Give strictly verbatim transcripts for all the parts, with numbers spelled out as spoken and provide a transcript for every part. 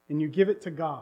and you give it to God.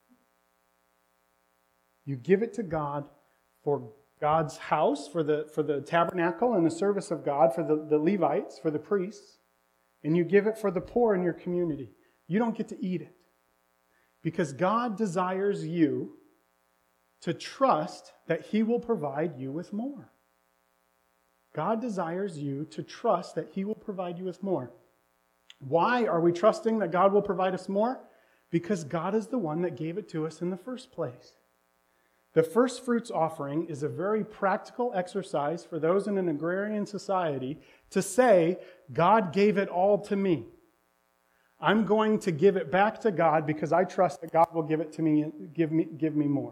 You give it to God for God's house, for the, for the tabernacle and the service of God, for the, the Levites, for the priests, and you give it for the poor in your community. You don't get to eat it. Because God desires you to trust that He will provide you with more. God desires you to trust that He will provide you with more. Why are we trusting that God will provide us more? Because God is the one that gave it to us in the first place. The first fruits offering is a very practical exercise for those in an agrarian society to say, God gave it all to me. I'm going to give it back to God because I trust that God will give it to me and give me, give me more.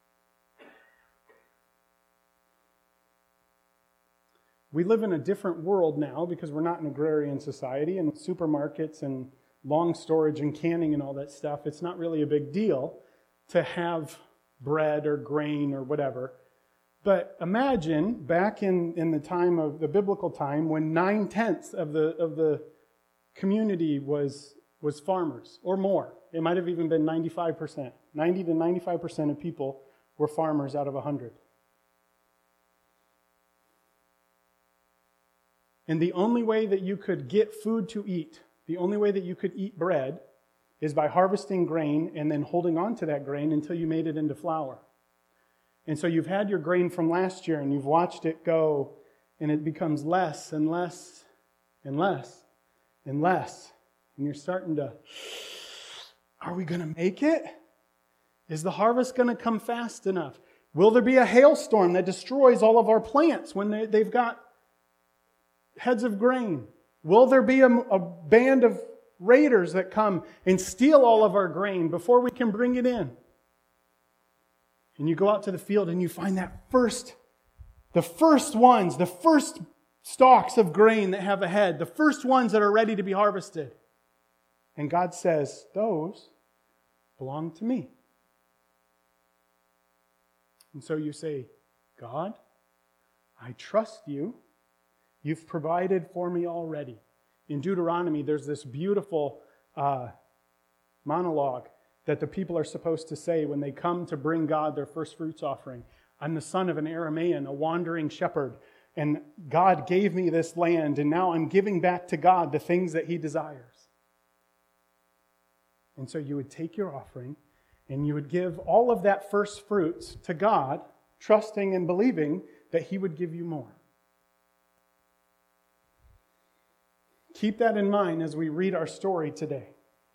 We live in a different world now because we're not an agrarian society, and with supermarkets and long storage and canning and all that stuff, it's not really a big deal to have bread or grain or whatever. But imagine back in, in the time of the biblical time when nine-tenths of the of the community was, was farmers or more. It might have even been ninety-five percent. ninety to ninety-five percent of people were farmers out of one hundred. And the only way that you could get food to eat, the only way that you could eat bread, is by harvesting grain and then holding on to that grain until you made it into flour. And so you've had your grain from last year and you've watched it go, and it becomes less and less and less and less. And you're starting to, are we going to make it? Is the harvest going to come fast enough? Will there be a hailstorm that destroys all of our plants when they, they've got heads of grain? Will there be a, a band of raiders that come and steal all of our grain before we can bring it in? And you go out to the field and you find that first, the first ones, the first stalks of grain that have a head, the first ones that are ready to be harvested. And God says, those belong to me. And so you say, God, I trust you. You've provided for me already. In Deuteronomy, there's this beautiful uh, monologue that the people are supposed to say when they come to bring God their first fruits offering. I'm the son of an Aramaean, a wandering shepherd, and God gave me this land, and now I'm giving back to God the things that He desires. And so you would take your offering, and you would give all of that first fruits to God, trusting and believing that He would give you more. Keep that in mind as we read our story today.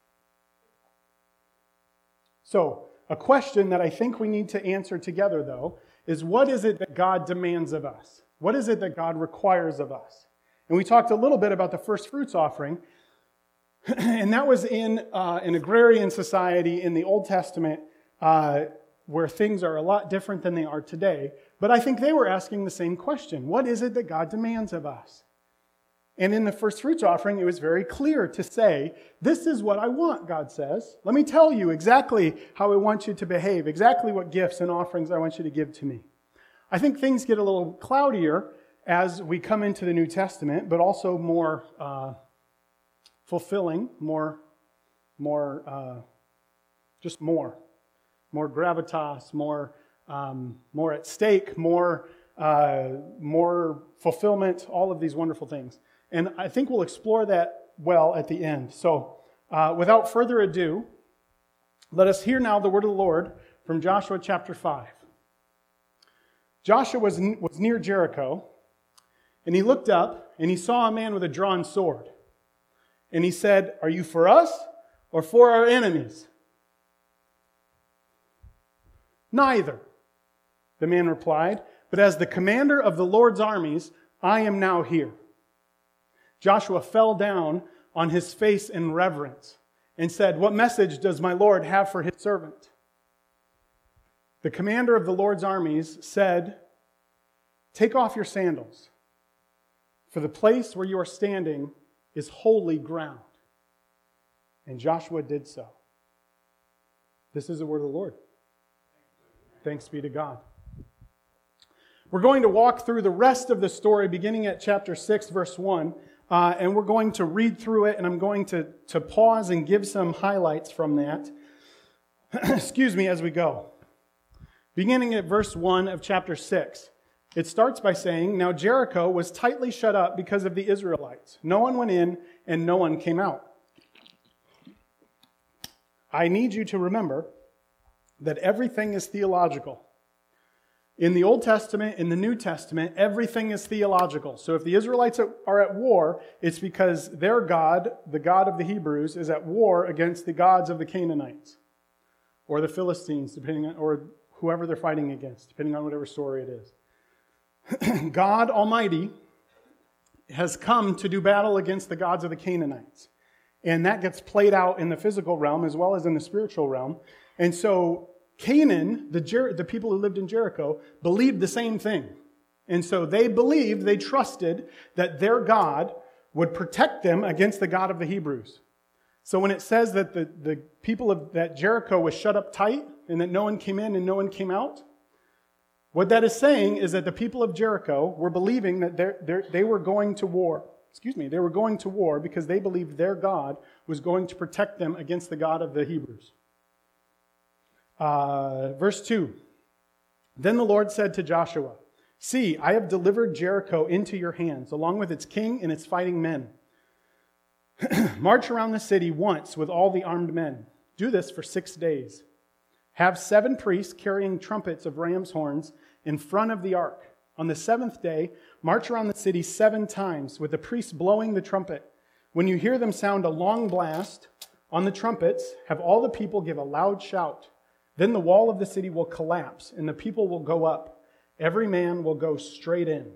So, a question that I think we need to answer together, though, is what is it that God demands of us? What is it that God requires of us? And we talked a little bit about the first fruits offering, and that was in uh, an agrarian society in the Old Testament uh, where things are a lot different than they are today. But I think they were asking the same question. What is it that God demands of us? And in the first fruits offering, it was very clear to say, this is what I want, God says. Let me tell you exactly how I want you to behave, exactly what gifts and offerings I want you to give to me. I think things get a little cloudier as we come into the New Testament, but also more uh, fulfilling, more, more, uh, just more. More gravitas, more, um, more at stake, more, uh, more fulfillment, all of these wonderful things. And I think we'll explore that well at the end. So, uh, without further ado, let us hear now the word of the Lord from Joshua chapter five. Joshua was, was near Jericho, and he looked up, and he saw a man with a drawn sword. And he said, "Are you for us or for our enemies?" "Neither," the man replied, "but as the commander of the Lord's armies, I am now here." Joshua fell down on his face in reverence and said, "What message does my Lord have for his servant?" The commander of the Lord's armies said, "Take off your sandals, for the place where you are standing is holy ground." And Joshua did so. This is the word of the Lord. Thanks be to God. We're going to walk through the rest of the story beginning at chapter six, verse one. uh, and we're going to read through it, and I'm going to, to pause and give some highlights from that. Excuse me, as we go. Beginning at verse one of chapter six, it starts by saying, "Now Jericho was tightly shut up because of the Israelites. No one went in and no one came out." I need you to remember that everything is theological. In the Old Testament, in the New Testament, everything is theological. So if the Israelites are at war, it's because their God, the God of the Hebrews, is at war against the gods of the Canaanites or the Philistines, depending on, or whoever they're fighting against, depending on whatever story it is. God Almighty has come to do battle against the gods of the Canaanites. And that gets played out in the physical realm as well as in the spiritual realm. And so Canaan, the, Jer- the people who lived in Jericho, believed the same thing. And so they believed, they trusted that their God would protect them against the God of the Hebrews. So when it says that the, the people of that Jericho was shut up tight and that no one came in and no one came out, what that is saying is that the people of Jericho were believing that they're, they're, they were going to war. Excuse me, they were going to war because they believed their God was going to protect them against the God of the Hebrews. Uh, verse two, "Then the Lord said to Joshua, 'See, I have delivered Jericho into your hands, along with its king and its fighting men. March around the city once with all the armed men. Do this for six days. Have seven priests carrying trumpets of ram's horns in front of the ark. On the seventh day, march around the city seven times with the priests blowing the trumpet. When you hear them sound a long blast on the trumpets, have all the people give a loud shout. Then the wall of the city will collapse and the people will go up. Every man will go straight in.'"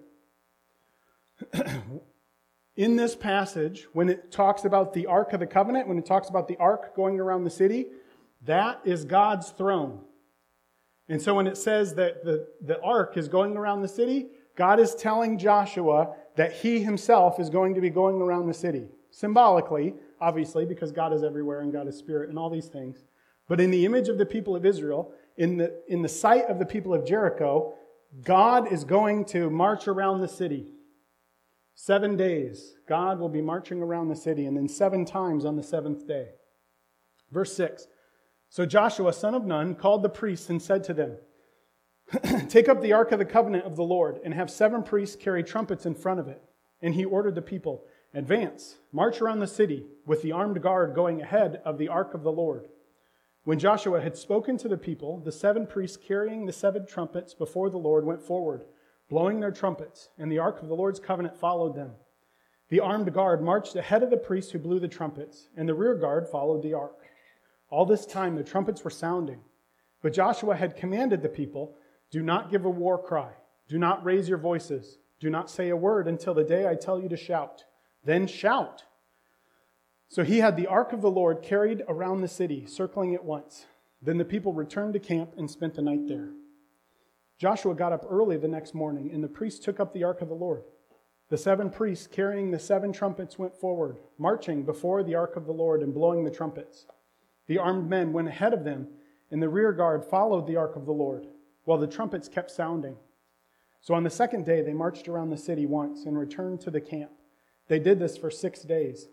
In this passage, when it talks about the Ark of the Covenant, when it talks about the ark going around the city, that is God's throne. And so when it says that the, the ark is going around the city, God is telling Joshua that he himself is going to be going around the city. Symbolically, obviously, because God is everywhere and God is spirit and all these things. But in the image of the people of Israel, in the, in the sight of the people of Jericho, God is going to march around the city. Seven days, God will be marching around the city, and then seven times on the seventh day. Verse six, "So Joshua, son of Nun, called the priests and said to them, 'Take up the ark of the covenant of the Lord, and have seven priests carry trumpets in front of it.' And he ordered the people, 'Advance, march around the city, with the armed guard going ahead of the ark of the Lord.' When Joshua had spoken to the people, the seven priests carrying the seven trumpets before the Lord went forward, blowing their trumpets, and the ark of the Lord's covenant followed them. The armed guard marched ahead of the priests who blew the trumpets, and the rear guard followed the ark. All this time the trumpets were sounding. But Joshua had commanded the people, 'Do not give a war cry. Do not raise your voices. Do not say a word until the day I tell you to shout. Then shout.' So he had the ark of the Lord carried around the city, circling it once. Then the people returned to camp and spent the night there. Joshua got up early the next morning, and the priests took up the ark of the Lord. The seven priests carrying the seven trumpets went forward, marching before the ark of the Lord and blowing the trumpets. The armed men went ahead of them, and the rear guard followed the ark of the Lord, while the trumpets kept sounding. So on the second day they marched around the city once and returned to the camp. They did this for six days.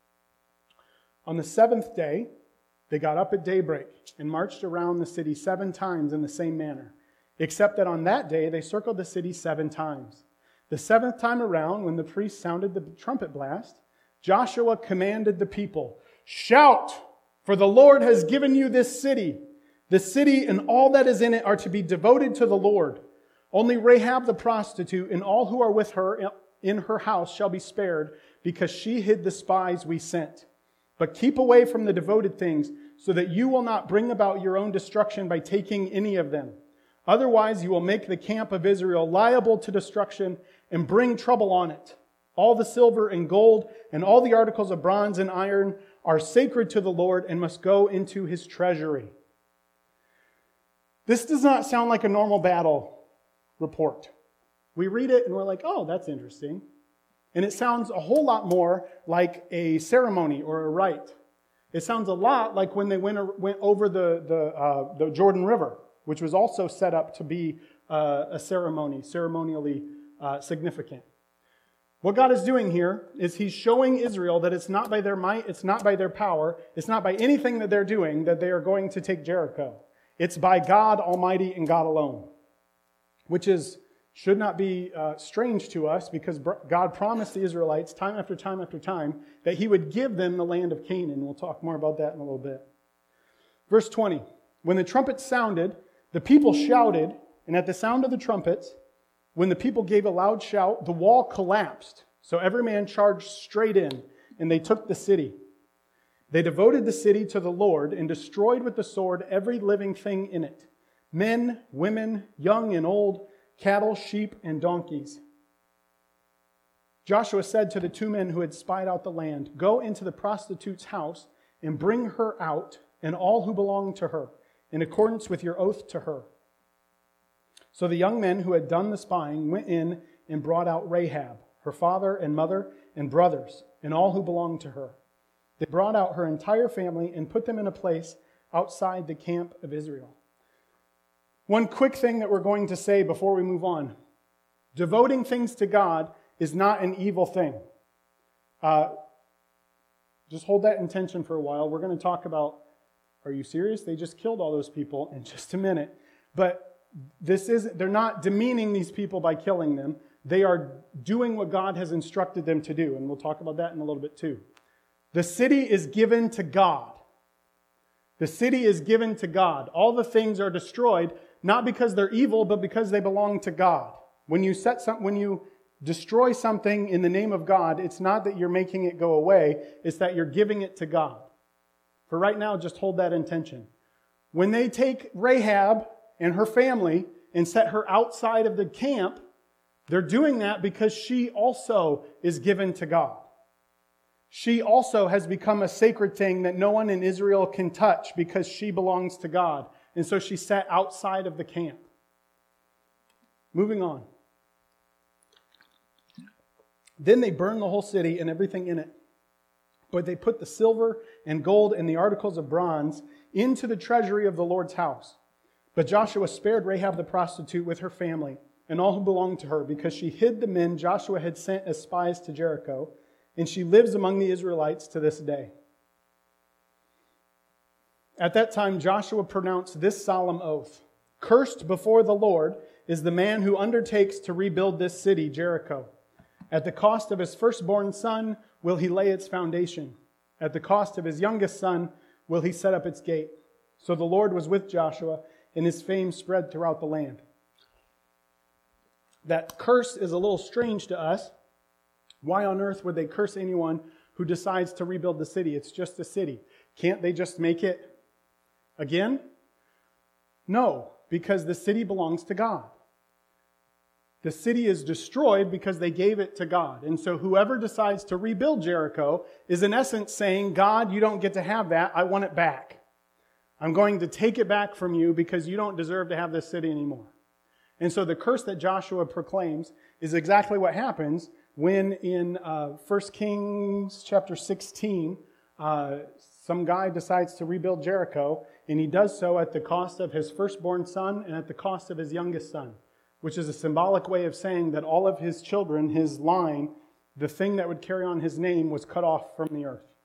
On the seventh day, they got up at daybreak and marched around the city seven times in the same manner, except that on that day they circled the city seven times. The seventh time around, when the priest sounded the trumpet blast, Joshua commanded the people, "Shout, for the Lord has given you this city. The city and all that is in it are to be devoted to the Lord. Only Rahab the prostitute and all who are with her in her house shall be spared, because she hid the spies we sent. But keep away from the devoted things, so that you will not bring about your own destruction by taking any of them. Otherwise, you will make the camp of Israel liable to destruction and bring trouble on it. All the silver and gold and all the articles of bronze and iron are sacred to the Lord and must go into his treasury." This does not sound like a normal battle report. We read it and we're like, oh, that's interesting. And it sounds a whole lot more like a ceremony or a rite. It sounds a lot like when they went, went over the, the, uh, the Jordan River, which was also set up to be uh, a ceremony, ceremonially uh, significant. What God is doing here is he's showing Israel that it's not by their might, it's not by their power, it's not by anything that they're doing that they are going to take Jericho. It's by God Almighty and God alone, which is should not be uh, strange to us because God promised the Israelites time after time after time that he would give them the land of Canaan. We'll talk more about that in a little bit. Verse twenty, when the trumpet sounded, the people shouted, and at the sound of the trumpets, when the people gave a loud shout, the wall collapsed. So every man charged straight in, and they took the city. They devoted the city to the Lord and destroyed with the sword every living thing in it, men, women, young and old, cattle, sheep, and donkeys. Joshua said to the two men who had spied out the land, "Go into the prostitute's house and bring her out and all who belong to her, in accordance with your oath to her." So the young men who had done the spying went in and brought out Rahab, her father and mother and brothers, and all who belonged to her. They brought out her entire family and put them in a place outside the camp of Israel. One quick thing that we're going to say before we move on. Devoting things to God is not an evil thing. Uh, just hold that intention for a while. We're going to talk about, are you serious? They just killed all those people in just a minute. But This is, they're not demeaning these people by killing them. They are doing what God has instructed them to do. And we'll talk about that in a little bit too. The city is given to God. The city is given to God. All the things are destroyed, not because they're evil, but because they belong to God. When you set some, when you destroy something in the name of God, it's not that you're making it go away. It's that you're giving it to God. For right now, just hold that intention. When they take Rahab and her family and set her outside of the camp, they're doing that because she also is given to God. She also has become a sacred thing that no one in Israel can touch because she belongs to God. And so she's set outside of the camp. Moving on. Then they burned the whole city and everything in it. But they put the silver and gold and the articles of bronze into the treasury of the Lord's house. But Joshua spared Rahab the prostitute with her family and all who belonged to her because she hid the men Joshua had sent as spies to Jericho, and she lives among the Israelites to this day. At that time, Joshua pronounced this solemn oath: "Cursed before the Lord is the man who undertakes to rebuild this city, Jericho. At the cost of his firstborn son will he lay its foundation. At the cost of his youngest son will he set up its gate." So the Lord was with Joshua, and his fame spread throughout the land. That curse is a little strange to us. Why on earth would they curse anyone who decides to rebuild the city? It's just a city. Can't they just make it again? No, because the city belongs to God. The city is destroyed because they gave it to God. And so whoever decides to rebuild Jericho is in essence saying, God, you don't get to have that. I want it back. I'm going to take it back from you because you don't deserve to have this city anymore. And so the curse that Joshua proclaims is exactly what happens when in uh, First Kings chapter sixteen, uh, some guy decides to rebuild Jericho, and he does so at the cost of his firstborn son and at the cost of his youngest son, which is a symbolic way of saying that all of his children, his line, the thing that would carry on his name, was cut off from the earth.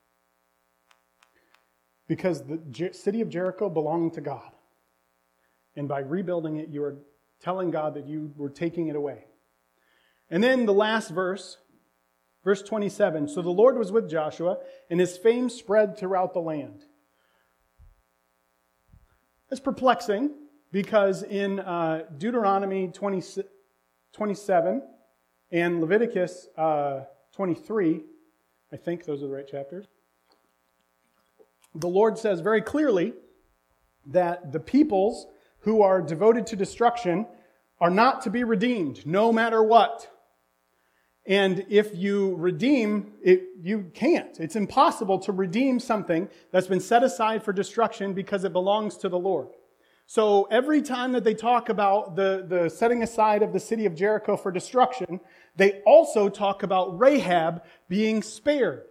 Because the city of Jericho belonged to God. And by rebuilding it, you are telling God that you were taking it away. And then the last verse, verse twenty-seven. So the Lord was with Joshua, and his fame spread throughout the land. It's perplexing, because in uh, Deuteronomy twenty, twenty-seven and Leviticus uh, twenty-three, I think those are the right chapters, the Lord says very clearly that the peoples who are devoted to destruction are not to be redeemed, no matter what. And if you redeem, it, you can't. It's impossible to redeem something that's been set aside for destruction because it belongs to the Lord. So every time that they talk about the, the setting aside of the city of Jericho for destruction, they also talk about Rahab being spared.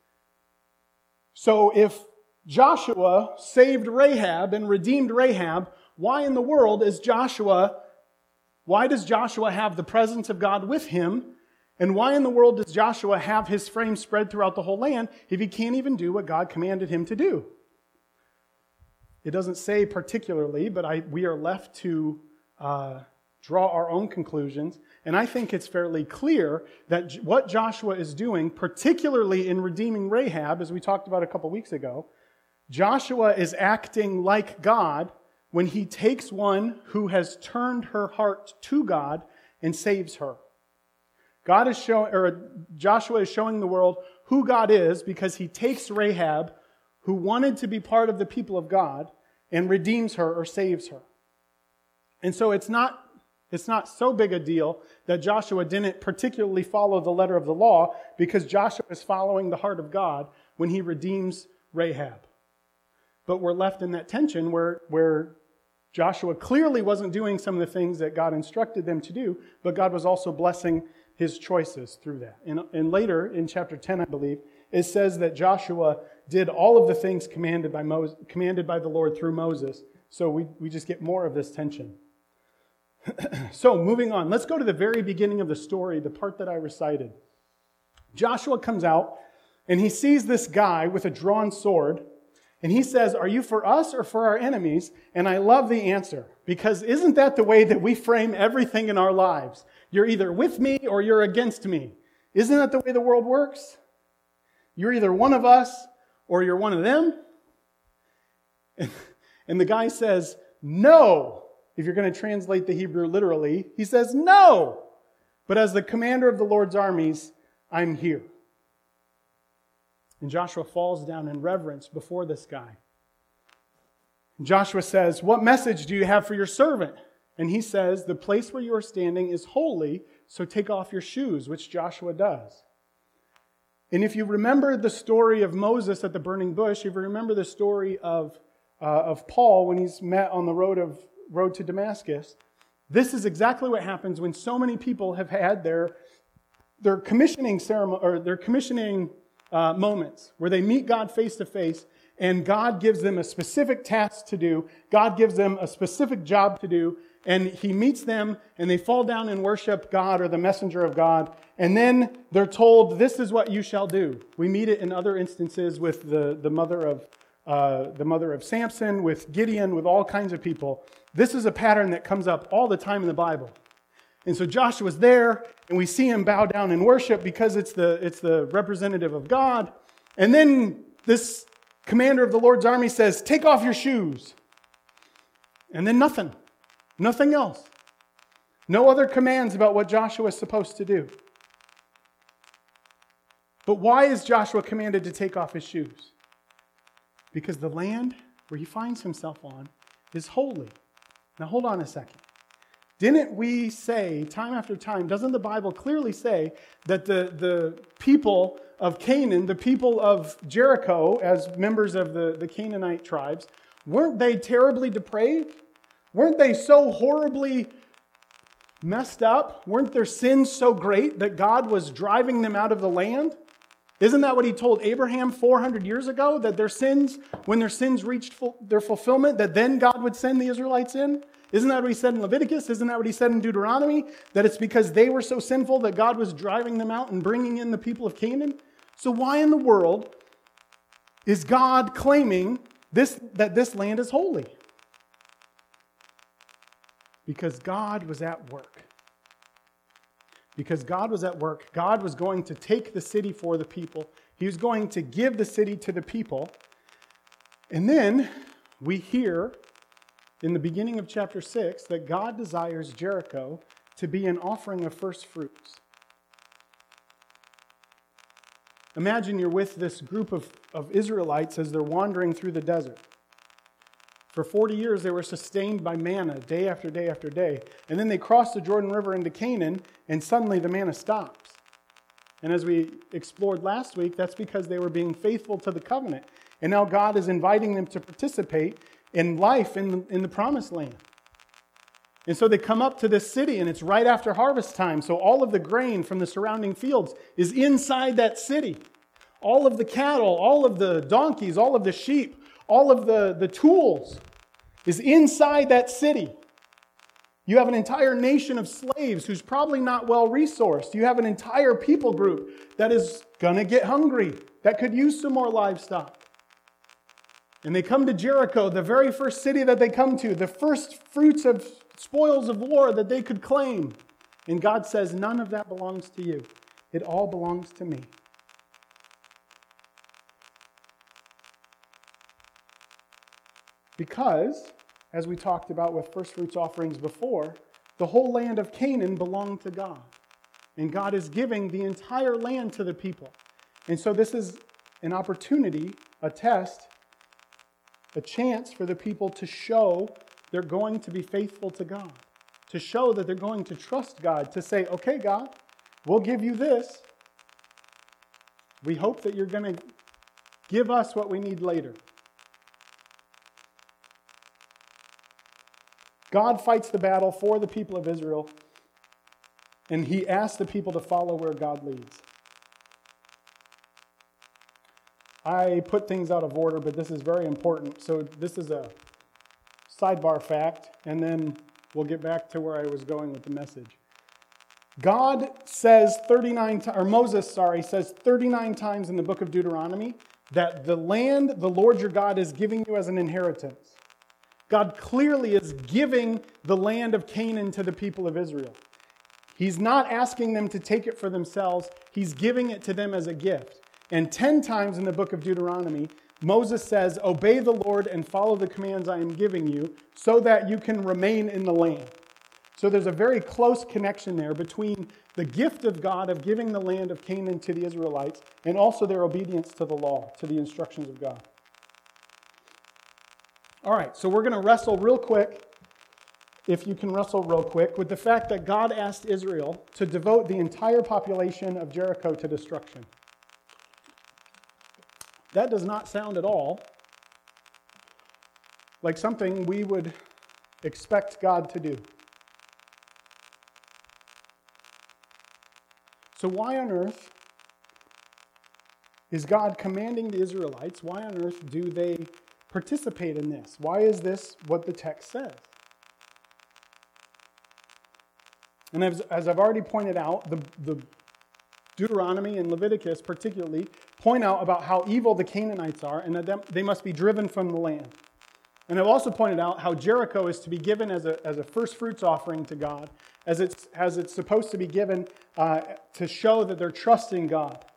So if Joshua saved Rahab and redeemed Rahab, why in the world is Joshua, why does Joshua have the presence of God with him And why in the world does Joshua have his fame spread throughout the whole land if he can't even do what God commanded him to do? It doesn't say particularly, but I, we are left to uh, draw our own conclusions. And I think it's fairly clear that J- what Joshua is doing, particularly in redeeming Rahab, as we talked about a couple weeks ago, Joshua is acting like God when he takes one who has turned her heart to God and saves her. God is showing, or Joshua is showing the world who God is because he takes Rahab, who wanted to be part of the people of God, and redeems her or saves her. And so it's not, it's not so big a deal that Joshua didn't particularly follow the letter of the law, because Joshua is following the heart of God when he redeems Rahab. But we're left in that tension where, where Joshua clearly wasn't doing some of the things that God instructed them to do, but God was also blessing his choices through that. And, and later, in chapter ten, I believe, it says that Joshua did all of the things commanded by Moses, commanded by the Lord through Moses. So we, we just get more of this tension. So moving on, let's go to the very beginning of the story, the part that I recited. Joshua comes out, and he sees this guy with a drawn sword, and he says, "Are you for us or for our enemies?" And I love the answer, because isn't that the way that we frame everything in our lives? You're either with me or you're against me. Isn't that the way the world works? You're either one of us or you're one of them. And the guy says, "No." If you're going to translate the Hebrew literally, he says, "No. But as the commander of the Lord's armies, I'm here." And Joshua falls down in reverence before this guy. And Joshua says, "What message do you have for your servant?" And he says, "The place where you are standing is holy, so take off your shoes," which Joshua does. And if you remember the story of Moses at the burning bush, if you remember the story of, uh, of Paul when he's met on the road of road to Damascus, this is exactly what happens when so many people have had their, their commissioning ceremony, or their commissioning uh, moments, where they meet God face to face, and God gives them a specific task to do. God gives them a specific job to do, and he meets them, and they fall down and worship God or the messenger of God, and then they're told, "This is what you shall do." We meet it in other instances with the, the mother of uh, the mother of Samson, with Gideon, with all kinds of people. This is a pattern that comes up all the time in the Bible. And so Joshua's there, and we see him bow down and worship because it's the, it's the representative of God. And then this commander of the Lord's army says, "Take off your shoes." And then nothing. Nothing else. No other commands about what Joshua is supposed to do. But why is Joshua commanded to take off his shoes? Because the land where he finds himself on is holy. Now hold on a second. Didn't we say time after time, doesn't the Bible clearly say that the, the people of Canaan, the people of Jericho, as members of the, the Canaanite tribes, weren't they terribly depraved? Weren't they so horribly messed up? Weren't their sins so great that God was driving them out of the land? Isn't that what he told Abraham four hundred years ago? That their sins, when their sins reached full, their fulfillment, that then God would send the Israelites in? Isn't that what he said in Leviticus? Isn't that what he said in Deuteronomy? That it's because they were so sinful that God was driving them out and bringing in the people of Canaan? So why in the world is God claiming this, that this land is holy? Because God was at work. Because God was at work. God was going to take the city for the people. He was going to give the city to the people. And then we hear in the beginning of chapter six that God desires Jericho to be an offering of first fruits. Imagine you're with this group of, of Israelites as they're wandering through the desert. For forty years, they were sustained by manna day after day after day. And then they crossed the Jordan River into Canaan, and suddenly the manna stops. And as we explored last week, that's because they were being faithful to the covenant. And now God is inviting them to participate in life in the, in the promised land. And so they come up to this city, and it's right after harvest time. So all of the grain from the surrounding fields is inside that city. All of the cattle, all of the donkeys, all of the sheep, all of the, the tools is inside that city. You have an entire nation of slaves who's probably not well resourced. You have an entire people group that is going to get hungry, that could use some more livestock. And they come to Jericho, the very first city that they come to, the first fruits of spoils of war that they could claim. And God says, none of that belongs to you. It all belongs to me. Because, as we talked about with first fruits offerings before, the whole land of Canaan belonged to God. And God is giving the entire land to the people. And so this is an opportunity, a test, a chance for the people to show they're going to be faithful to God. To show that they're going to trust God. To say, okay, God, we'll give you this. We hope that you're going to give us what we need later. God fights the battle for the people of Israel, and he asks the people to follow where God leads. I put things out of order, but this is very important. So this is a sidebar fact, and then we'll get back to where I was going with the message. God says thirty-nine times, or Moses, sorry, says thirty-nine times in the book of Deuteronomy that the land the Lord your God is giving you as an inheritance. God clearly is giving the land of Canaan to the people of Israel. He's not asking them to take it for themselves. He's giving it to them as a gift. And ten times in the book of Deuteronomy, Moses says, obey the Lord and follow the commands I am giving you so that you can remain in the land. So there's a very close connection there between the gift of God of giving the land of Canaan to the Israelites and also their obedience to the law, to the instructions of God. All right, so we're going to wrestle real quick, if you can wrestle real quick, with the fact that God asked Israel to devote the entire population of Jericho to destruction. That does not sound at all like something we would expect God to do. So why on earth is God commanding the Israelites? Why on earth do they participate in this? Why is this what the text says? And as, as I've already pointed out, the, the Deuteronomy and Leviticus particularly point out about how evil the Canaanites are and that they must be driven from the land. And I've also pointed out how Jericho is to be given as a, as a first fruits offering to God, as it's, as it's supposed to be given uh, to show that they're trusting God.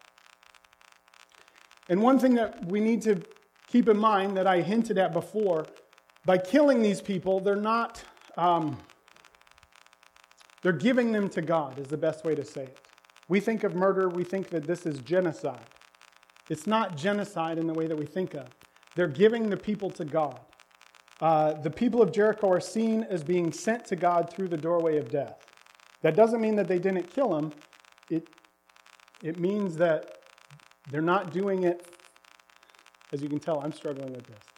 And one thing that we need to keep in mind that I hinted at before, by killing these people, they're not, um, they're giving them to God is the best way to say it. We think of murder, we think that this is genocide. It's not genocide in the way that we think of. They're giving the people to God. Uh, the people of Jericho are seen as being sent to God through the doorway of death. That doesn't mean that they didn't kill him. It, it means that they're not doing it. As you can tell, I'm struggling with this.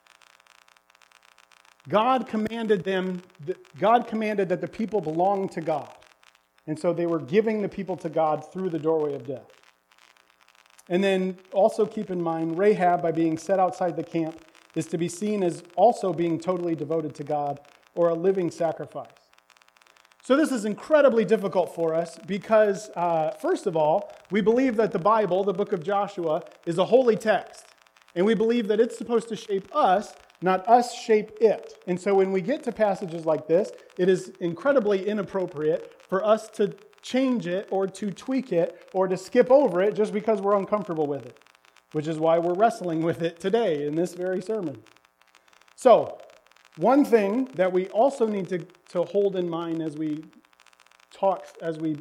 God commanded them, God commanded that the people belong to God. And so they were giving the people to God through the doorway of death. And then also keep in mind, Rahab, by being set outside the camp, is to be seen as also being totally devoted to God or a living sacrifice. So this is incredibly difficult for us because, uh, first of all, we believe that the Bible, the book of Joshua, is a holy text. And we believe that it's supposed to shape us, not us shape it. And so when we get to passages like this, it is incredibly inappropriate for us to change it or to tweak it or to skip over it just because we're uncomfortable with it, which is why we're wrestling with it today in this very sermon. So, one thing that we also need to, to hold in mind as we talk, as we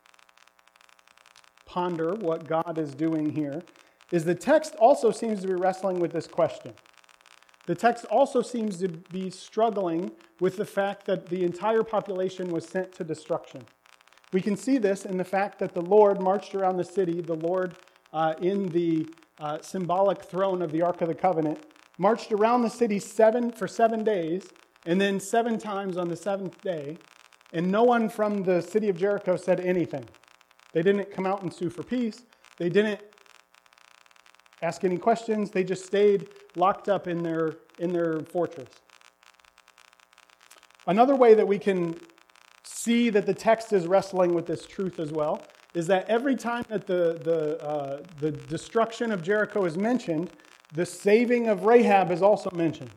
ponder what God is doing here, is the text also seems to be wrestling with this question. The text also seems to be struggling with the fact that the entire population was sent to destruction. We can see this in the fact that the Lord marched around the city, the Lord uh, in the uh, symbolic throne of the Ark of the Covenant, marched around the city seven for seven days, and then seven times on the seventh day, and no one from the city of Jericho said anything. They didn't come out and sue for peace. They didn't ask any questions. They just stayed locked up in their, in their fortress. Another way that we can see that the text is wrestling with this truth as well is that every time that the, the, uh, the destruction of Jericho is mentioned, the saving of Rahab is also mentioned.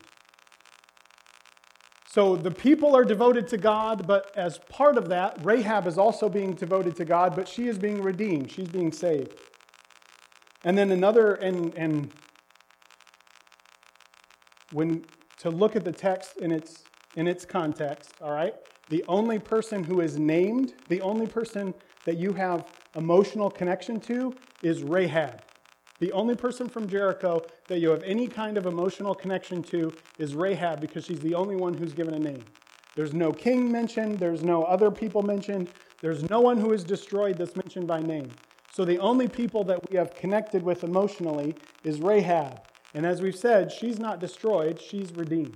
So the people are devoted to God, but as part of that, Rahab is also being devoted to God, but she is being redeemed. She's being saved. And then another, and, and when to look at the text in its in its context, all right, the only person who is named, the only person that you have emotional connection to is Rahab. The only person from Jericho that you have any kind of emotional connection to is Rahab, because she's the only one who's given a name. There's no king mentioned. There's no other people mentioned. There's no one who is destroyed that's mentioned by name. So the only people that we have connected with emotionally is Rahab. And as we've said, she's not destroyed. She's redeemed.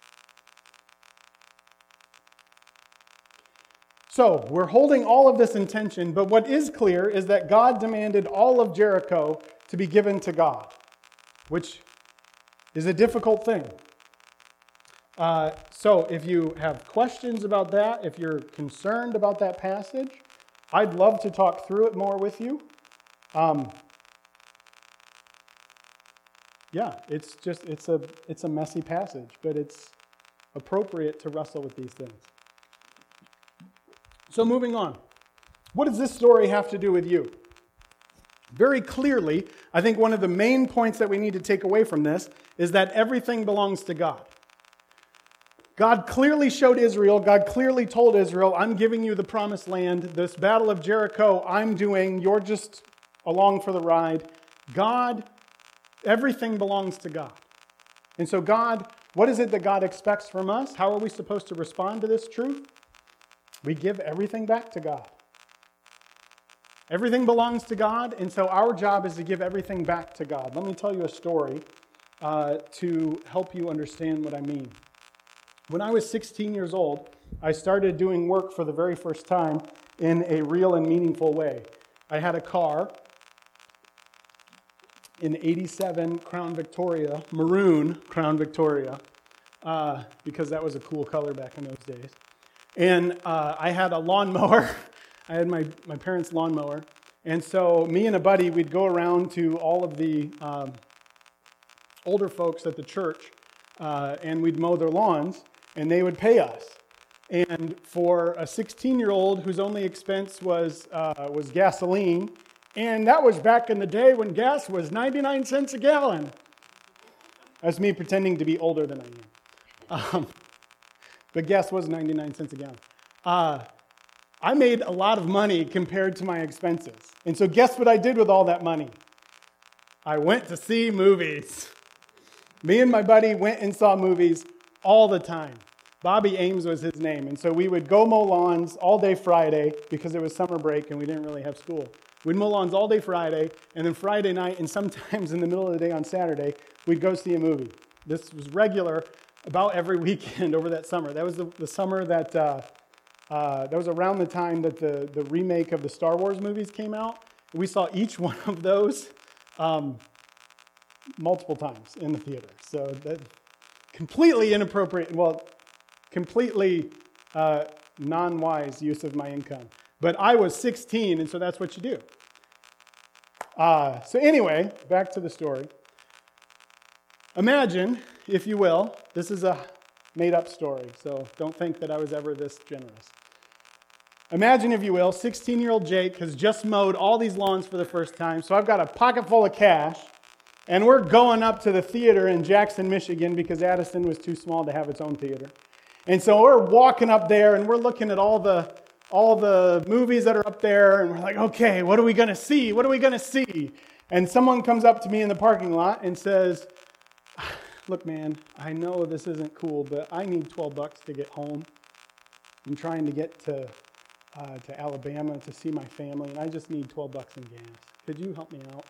So we're holding all of this in tension, but what is clear is that God demanded all of Jericho to be given to God, which is a difficult thing. Uh, so if you have questions about that, if you're concerned about that passage, I'd love to talk through it more with you. Um, yeah, it's just, it's a, it's a messy passage, but it's appropriate to wrestle with these things. So moving on, what does this story have to do with you? Very clearly, I think one of the main points that we need to take away from this is that everything belongs to God. God clearly showed Israel, God clearly told Israel, I'm giving you the promised land. This battle of Jericho, I'm doing. You're just along for the ride. God, everything belongs to God. And so God, what is it that God expects from us? How are we supposed to respond to this truth? We give everything back to God. Everything belongs to God, and so our job is to give everything back to God. Let me tell you a story uh, to help you understand what I mean. When I was sixteen years old, I started doing work for the very first time in a real and meaningful way. I had a car, an eighty-seven Crown Victoria, maroon Crown Victoria, uh, because that was a cool color back in those days. And uh, I had a lawnmower. I had my, my parents' lawnmower. And so me and a buddy, we'd go around to all of the um, older folks at the church, uh, and we'd mow their lawns, and they would pay us. And for a sixteen-year-old whose only expense was uh, was gasoline, and that was back in the day when gas was ninety-nine cents a gallon. That's me pretending to be older than I am. Um, But gas was ninety-nine cents a gallon. Uh, I made a lot of money compared to my expenses. And so guess what I did with all that money? I went to see movies. Me and my buddy went and saw movies all the time. Bobby Ames was his name. And so we would go mow lawns all day Friday because it was summer break and we didn't really have school. We'd mow lawns all day Friday, and then Friday night, and sometimes in the middle of the day on Saturday, we'd go see a movie. This was regular about every weekend over that summer. That was the, the summer that, uh, uh, that was around the time that the, the remake of the Star Wars movies came out. We saw each one of those um, multiple times in the theater. So that completely inappropriate, well, completely uh, non-wise use of my income. But I was sixteen, and so that's what you do. Uh, so anyway, back to the story. Imagine, if you will, this is a made-up story, so don't think that I was ever this generous. Imagine, if you will, sixteen-year-old Jake has just mowed all these lawns for the first time, so I've got a pocket full of cash, and we're going up to the theater in Jackson, Michigan, because Addison was too small to have its own theater. And so we're walking up there, and we're looking at all the all the movies that are up there, and we're like, okay, what are we going to see? What are we going to see? And someone comes up to me in the parking lot and says, look, man, I know this isn't cool, but I need twelve bucks to get home. I'm trying to get to uh, to Alabama to see my family, and I just need twelve bucks in gas. Could you help me out?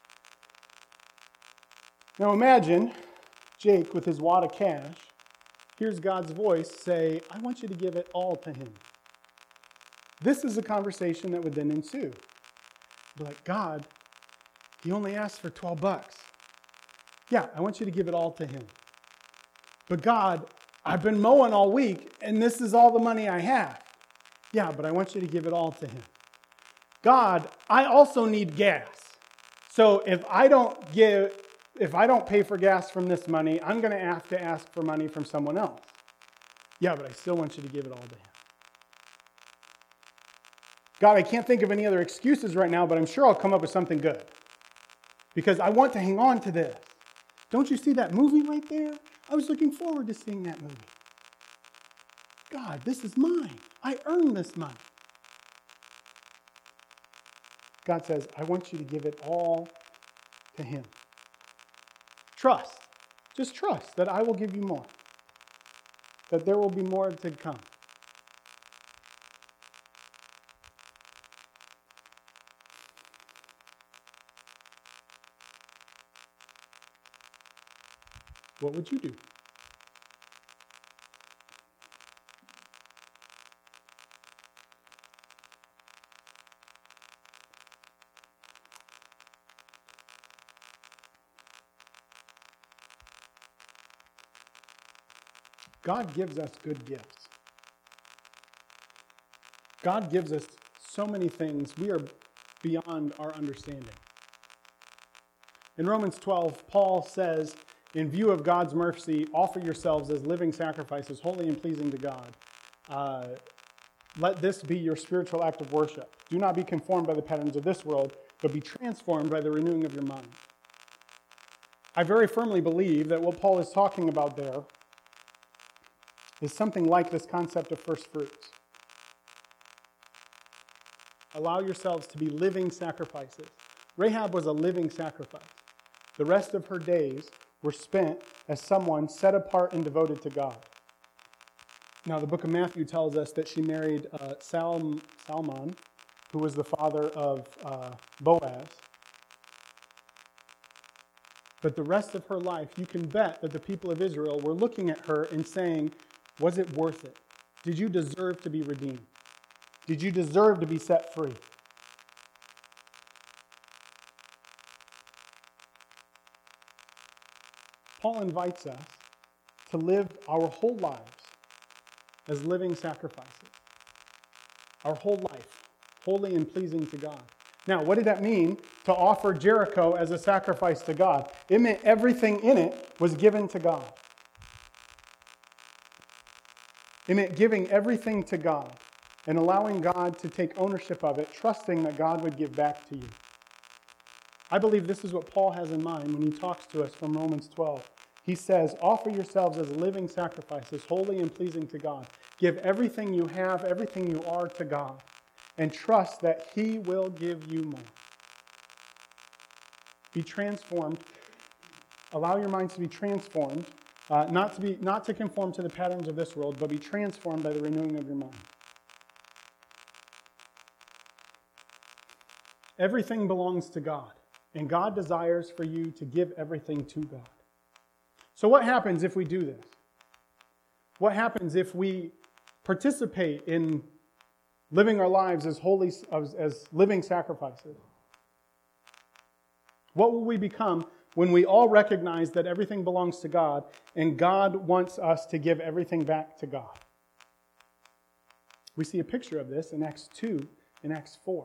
Now imagine Jake with his wad of cash hears God's voice say, I want you to give it all to him. This is a conversation that would then ensue. Be like, God, he only asked for twelve bucks. Yeah, I want you to give it all to him. But God, I've been mowing all week, and this is all the money I have. Yeah, but I want you to give it all to him. God, I also need gas. So if I don't give, if I don't pay for gas from this money, I'm going to have to ask for money from someone else. Yeah, but I still want you to give it all to him. God, I can't think of any other excuses right now, but I'm sure I'll come up with something good. Because I want to hang on to this. Don't you see that movie right there? I was looking forward to seeing that movie. God, this is mine. I earned this money. God says, I want you to give it all to him. Trust. Just trust that I will give you more. That there will be more to come. What would you do? God gives us good gifts. God gives us so many things. We are beyond our understanding. In Romans twelve, Paul says, in view of God's mercy, offer yourselves as living sacrifices, holy and pleasing to God. Uh, let this be your spiritual act of worship. Do not be conformed by the patterns of this world, but be transformed by the renewing of your mind. I very firmly believe that what Paul is talking about there is something like this concept of first fruits. Allow yourselves to be living sacrifices. Rahab was a living sacrifice. The rest of her days were spent as someone set apart and devoted to God. Now, the book of Matthew tells us that she married uh, Salm, Salmon, who was the father of uh, Boaz. But the rest of her life, you can bet that the people of Israel were looking at her and saying, was it worth it? Did you deserve to be redeemed? Did you deserve to be set free? Paul invites us to live our whole lives as living sacrifices. Our whole life, holy and pleasing to God. Now, what did that mean to offer Jericho as a sacrifice to God? It meant everything in it was given to God. It meant giving everything to God and allowing God to take ownership of it, trusting that God would give back to you. I believe this is what Paul has in mind when he talks to us from Romans twelve. He says, offer yourselves as living sacrifices, holy and pleasing to God. Give everything you have, everything you are to God, and trust that he will give you more. Be transformed. Allow your minds to be transformed, uh, not to be not to conform to the patterns of this world, but be transformed by the renewing of your mind. Everything belongs to God. And God desires for you to give everything to God. So what happens if we do this? What happens if we participate in living our lives as holy, as, as living sacrifices? What will we become when we all recognize that everything belongs to God and God wants us to give everything back to God? We see a picture of this in Acts two and Acts four.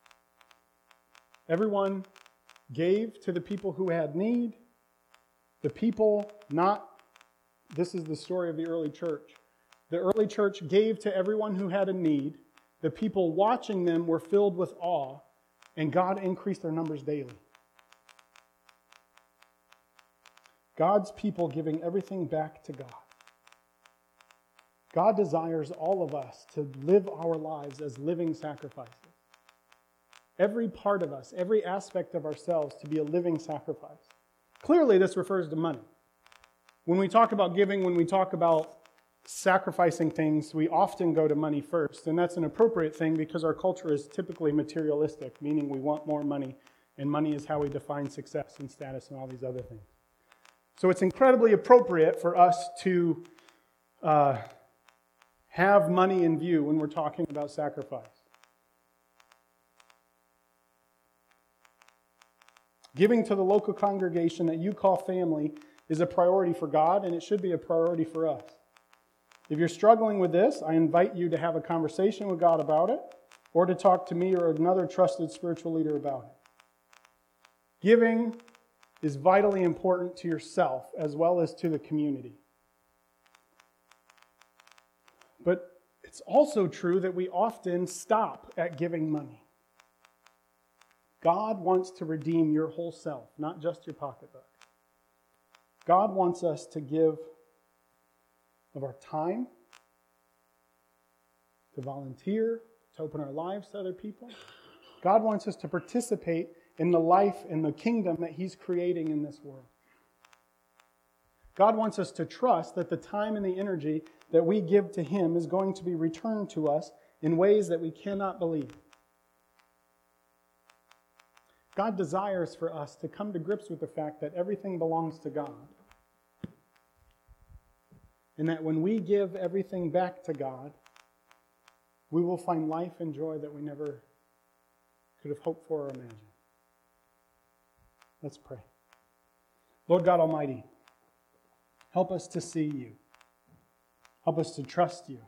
Everyone gave to the people who had need. The people not, this is the story of the early church. The early church gave to everyone who had a need. The people watching them were filled with awe, and God increased their numbers daily. God's people giving everything back to God. God desires all of us to live our lives as living sacrifices. Every part of us, every aspect of ourselves to be a living sacrifice. Clearly, this refers to money. When we talk about giving, when we talk about sacrificing things, we often go to money first. And that's an appropriate thing because our culture is typically materialistic, meaning we want more money. And money is how we define success and status and all these other things. So it's incredibly appropriate for us to uh, have money in view when we're talking about sacrifice. Giving to the local congregation that you call family is a priority for God, and it should be a priority for us. If you're struggling with this, I invite you to have a conversation with God about it, or to talk to me or another trusted spiritual leader about it. Giving is vitally important to yourself as well as to the community. But it's also true that we often stop at giving money. God wants to redeem your whole self, not just your pocketbook. God wants us to give of our time, to volunteer, to open our lives to other people. God wants us to participate in the life and the kingdom that He's creating in this world. God wants us to trust that the time and the energy that we give to Him is going to be returned to us in ways that we cannot believe. God desires for us to come to grips with the fact that everything belongs to God. And that when we give everything back to God, we will find life and joy that we never could have hoped for or imagined. Let's pray. Lord God Almighty, help us to see You. Help us to trust You.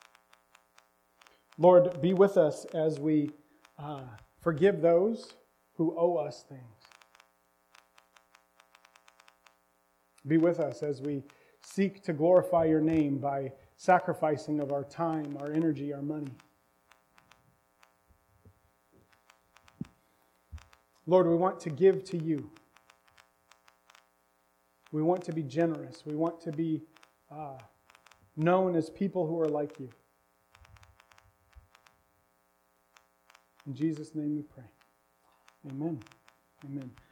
Lord, be with us as we uh, forgive those who owe us things. Be with us as we seek to glorify Your name by sacrificing of our time, our energy, our money. Lord, we want to give to You. We want to be generous. We want to be uh, known as people who are like You. In Jesus' name we pray. Amen. Amen.